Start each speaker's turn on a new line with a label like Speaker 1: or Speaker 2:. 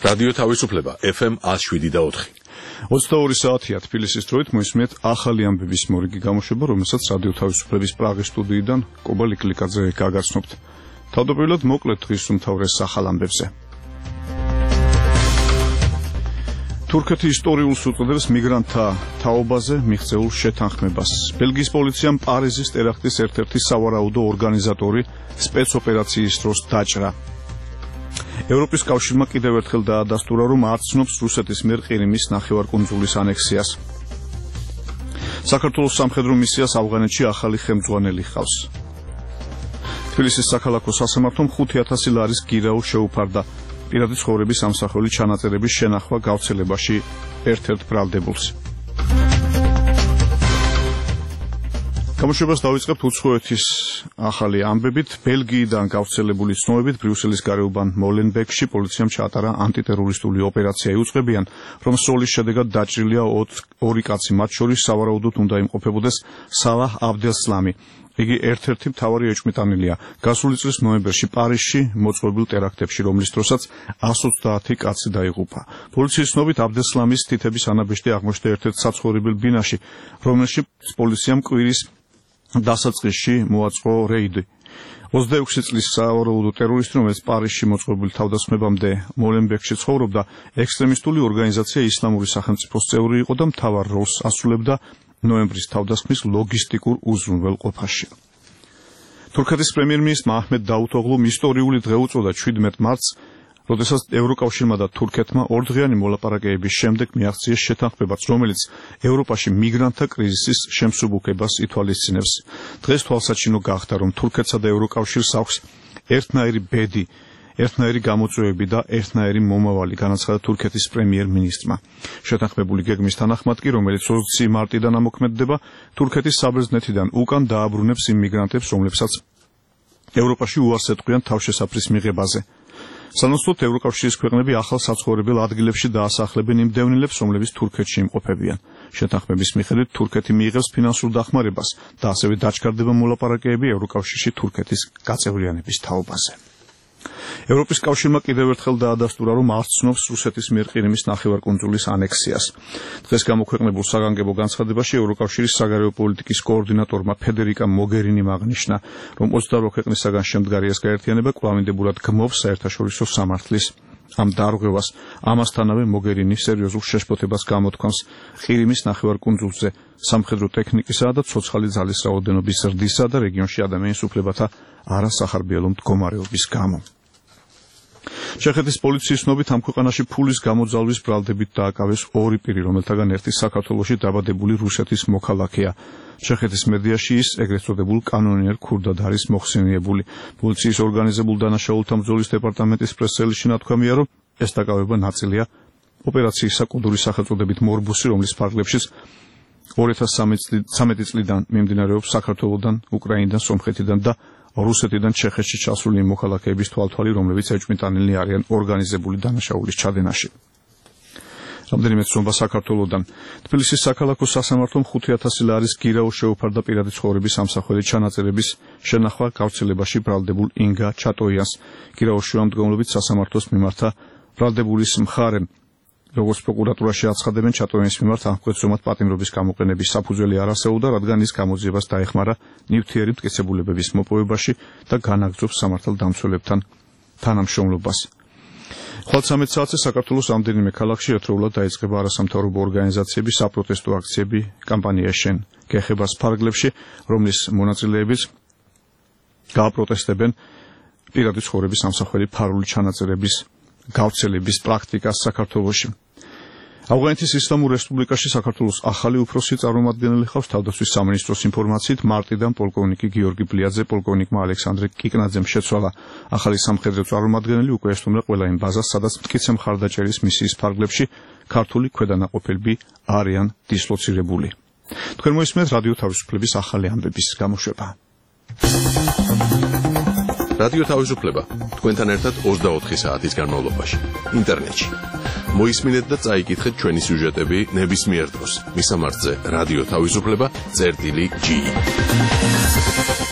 Speaker 1: რადიო თავისუფლება FM 107.4.
Speaker 2: 22 საათია თბილისის დროით მოისმენთ ახალი ამბების მორიგი გამოშვება, რომელსაც რადიო თავისუფლების პრაღის სტუდიიდან კობა ლიკლიკაძე გაგაცნობთ. თავდაპირველად მოკლედ დღის უმთავრეს ახალ ამბებზე. თურქეთი ისტორიულს უწოდებს მიგრანტთა თაობაზე მიღწეულ შეთანხმებას. ბელგიის პოლიციამ პარიზის ტერაქტის ერთ-ერთი სავარაუდო ორგანიზატორი სპეცოპერაციის დროს დაჭრა. ევროპის კავშირმა კიდევ ერთხელ დაადასტურა, რომ აცნობს რუსეთის მიერ ყირიმის ნახევარკუნძულის ანექსიას. საქართველოს სამხედრო მისიას ავღანეთში ახალი ხელმძღვანელი ჰყავს. თბილისის საქალაქო სასამართლომ 5,000 ლარის გირაო შეუფარდა. პირადი ცხოვრების ამსახველი ჩანაწერების შენახვა გავრცელებაში ერთ-ერთ ბრალდებულს. გამოშვებას დავიწყებთ უცხოეთის ახალი ამბებით. ბელგიიდან გავრცელებული ცნობებით ბრიუსელის გარეუბან მოლენბეკში პოლიციამ ჩაატარა ანტიტერორისტული ოპერაცია. იუწყებიან, რომ სოლის შედეგად დაჭრილია 2 კაცი, მათ შორის სავარაუდოდ უნდა იმყოფებოდეს სალაჰ აბდესლამი. იგი ერთ-ერთი მთავარი ეჭვმიტანილია გასული წლის ნოემბერში პარიზში მოწყობილ ტერაქტებში, რომლის დროსაც 130 კაცი დაიღუპა. პოლიციის ცნობით აბდესლამის თითების ანაბეჭდი აღმოჩნდა ერთ-ერთ საცხოვრებელ ბინაში, რომელშიც პოლიციამ კვირის დასაწყისში მოაწყო რეიდი. 26 წლის სავარაუდო ტერორისტი, რომელიც პარიზში მოწყობილ თავდასხმებამდე მოლენბეკში ცხოვრობდა, ექსტრემისტული ორგანიზაცია ისლამური სახელმწიფოს წევრი იყო და მთავარ როლს ასრულებდა ნოემბრის თავდასხმის ლოგისტიკურ უზრუნველყოფაში. თურქეთის პრემიერ-მინისტრმა აჰმედ დაუთოღლუმ ისტორიული დღე უწოდა 17 მარტს, როდესაც ევროკავშირმა და თურქეთმა ორდღიანი მოლაპარაკებების შემდეგ მიაღწიეს შეთანხმებაც, რომელიც ევროპაში მიგრანტთა კრიზისის შემსუბუქებას ითვალისწინებს. დღეს თვალსაჩინო გახდა, რომ თურქეთსა და ევროკავშირს აქვს ერთნაირი ბედი, ერთნაირი გამოწვევები და ერთნაირი მომავალი, განაცხადა თურქეთის პრემიერ-მინისტრმა. შეთანხმებული გეგმის თანახმად კი, რომელიც 20 მარტიდან ამოქმედდება, თურქეთის საბერძნეთიდან უკან დააბრუნებს იმ მიგრანტებს, რომლებსაც ევროპაში უარს ეტყვიან თავშესაფრის მიღებაზე. სანაცვლოდ ევროკავშირის ქვეყნები ახალ საცხოვრებელ ადგილებში დაასახლებენ იმ დევნილებს, რომლებიც თურქეთში იმყოფებიან. შეთანხმების მიხედვით თურქეთი მიიღებს ფინანსურ დახმარებას და ასევე დაჩქარდება მოლაპარაკებები ევროკავშირში თურქეთის გაწევრიანების თაობაზე. ევროპის კავშირმა კიდევ ერთხელ დაადასტურა, რომ არ ცნობს რუსეთის მიერ ყირიმის ნახევარკუნძულის ანექსიას. დღეს გამოქვეყნებულ საგანგებო განცხადებაში ევროკავშირის საგარეო პოლიტიკის კოორდინატორმა ფედერიკა მოგერინიმ აღნიშნა, რომ 22 ქვეყნისაგან შემდგარი ეს გაერთიანება კვლავინდებურად გმობს საერთაშორისო სამართლის ამ დარღვევას. ამასთანავე მოგერინი სერიოზულ შეშფოთებას გამოთქვამს ყირიმის ნახევარკუნძულზე სამხედრო ტექნიკისა და ცოცხალი ძალის რაოდენობის ზრდისა და რეგიონში ადამიანის უფლებათა არასახარბიელო მდგომარეობის გამო. ჩეხეთის პოლიციის ცნობით ამ ქვეყანაში ფულის გამოძალვის ბრალდებით დააკავეს 2 პირი, რომელთაგან ერთი საქართველოში დაბადებული რუსეთის მოქალაქეა. ჩეხეთის მედიაში ის ეგრეთ წოდებულ კანონიერ ქურდად არის მოხსენიებული. პოლიციის ორგანიზებულ დანაშაულთა ბრძოლის დეპარტამენტის პრესელში ნათქვამია, რომ ეს დაკავება ნაწილია ოპერაციის საკუდური სახელწოდებით მორბუსი, რომლის ფარგლებშიც 2013 წლიდან მიმდინარეობს საქართველოდან, უკრაინიდან, სომხეთიდან და რუსეთიდან ჩეხეთში ჩასული მოქალაქეების თვალთვალი, რომლებიც ეჭვმიტანილნი არიან ორგანიზებული დანაშაულის ჩადენაში. რამდენიმე ცნობა საქართველოდან. თბილისის საქალაქო სასამართლომ 5,000 ლარის გირაო შეუფარდა პირადი ცხოვრების ამსახველი ჩანაწერების შენახვა გავრცელებაში ბრალდებულ ინგა ჩატოიანს. გირაოს შემდგომლობით სასამართლოს მიმართა ბრალდებულის მხარემ, როგორც პროკურატურაში აცხადებენ, ჩატოიანის მიმართ აღკვეცრომად პატიმრობის გამოყენების საფუძველი არ არსებობდა, რადგან ის გამოძიებას დაეხმარა ნივთიერი მტკიცებულებების მოპოვებაში და განაგრძობს სამართალდამცველებთან თანამშრომლობას. ხვალ 13 საათზე საქართველოს რამდენიმე ქალაქში ერთდროულად დაიწყება არასამთავრობო ორგანიზაციების საპროტესტო აქციები კამპანია შენ გეხებას ფარგლებში, რომლის მონაწილეებიც გააპროტესტებენ პირადი ცხოვრების ამსახველი ფარული ჩანაწერების გავრცელების პრაქტიკას საქართველოში. ავღანეთის ისლამურ რესპუბლიკაში საქართველოს ახალი უფროსი წარმომადგენელი ხავს. თავდაცვის სამინისტროს ინფორმაციით მარტიდან პოლკოვნიკი გიორგი ბლიაძე პოლკოვნიკმა ალექსანდრე კიკნაძემ შეცვალა. ახალი სამხედრო წარმომადგენელი უკვე ესტუმრა ყველა იმ ბაზას, სადაც მტკიცე მხარდაჭერის მისიის ფარგლებში ქართული ქვედანაყოფები არიან დისლოცირებული. თქვენ მოისმენთ რადიო თავისუფლების ახალი ამბების გამოშვება.
Speaker 1: რადიო თავისუფლება თქვენთან ერთად 24 საათის განმავლობაში ინტერნეტში. მოისმინეთ და წაიკითხეთ ჩვენი სიუჟეტები ნებისმიერ დროს. მისამართზე რადიო თავისუფლება.gi